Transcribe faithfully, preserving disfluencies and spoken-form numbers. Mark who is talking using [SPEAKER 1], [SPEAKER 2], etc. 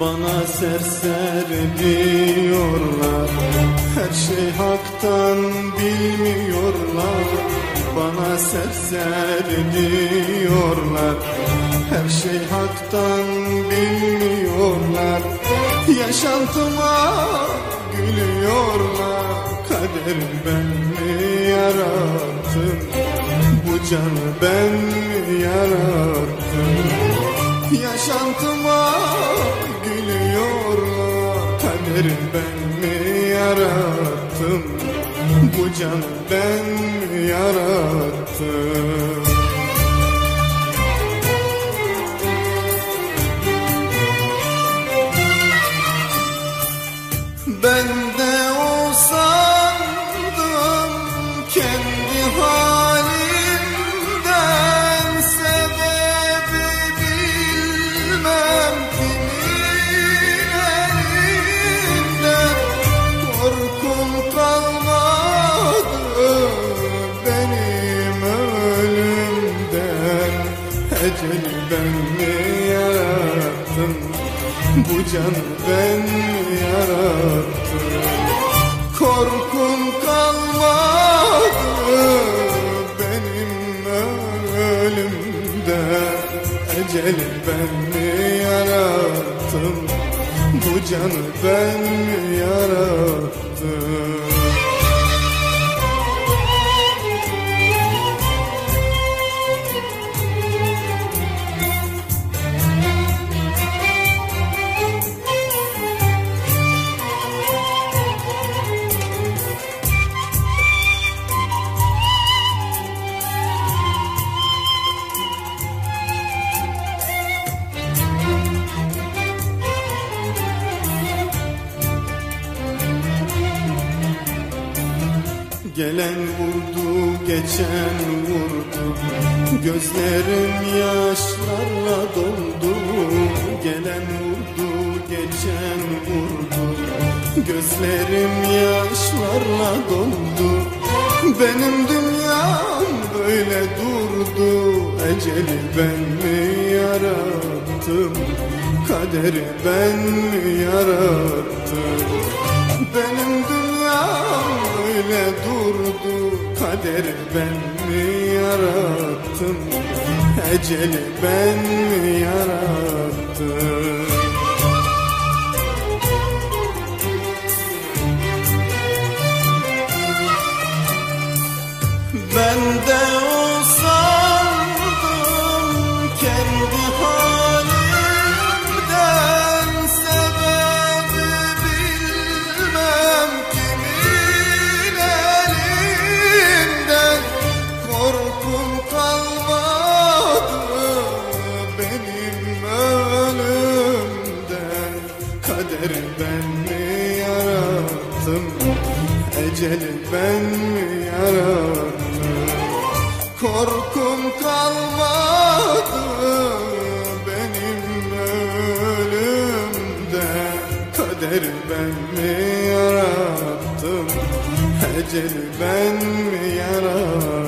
[SPEAKER 1] Bana serseri diyorlar, her şey haktan bilmiyorlar. Bana serseri diyorlar, her şey haktan bilmiyorlar. Yaşantıma gülüyorlar, kader ben mi yarattım, bu canı ben mi yarattım. Yaşantıma gülüyorlar, kader ben mi yarattım, bu canı ben mi yarattım. Ben de o sandım kendi halimden, sebebi bilmem kimin elinden. Korkum kalmadı benim ölümden, eceli ben mi yarattım, bu canı ben mi yarattım. Korkum kalmadı benim ölümden, eceli ben mi yarattım, bu canı ben mi yarattım. Gelen vurdu, geçen vurdu, gözlerim yaşlarla doldu. Gelen vurdu, geçen vurdu, gözlerim yaşlarla doldu. Benim dünyam böyle durdu, eceli ben mi yarattım, kaderi ben mi yarattım. Benim dünyam böyle durdu, kaderi ben mi yarattım, eceli ben mi yarattım. Ben de o sandım kendi halimden, sebebi bilmem kimin elinden. Korkum kalmadı benim ölümden, kaderi ben mi yarattım, eceli ben mi yarattım. Korkum kalmadı benim ölümden, kaderi ben mi yarattım, eceli ben mi yarattım.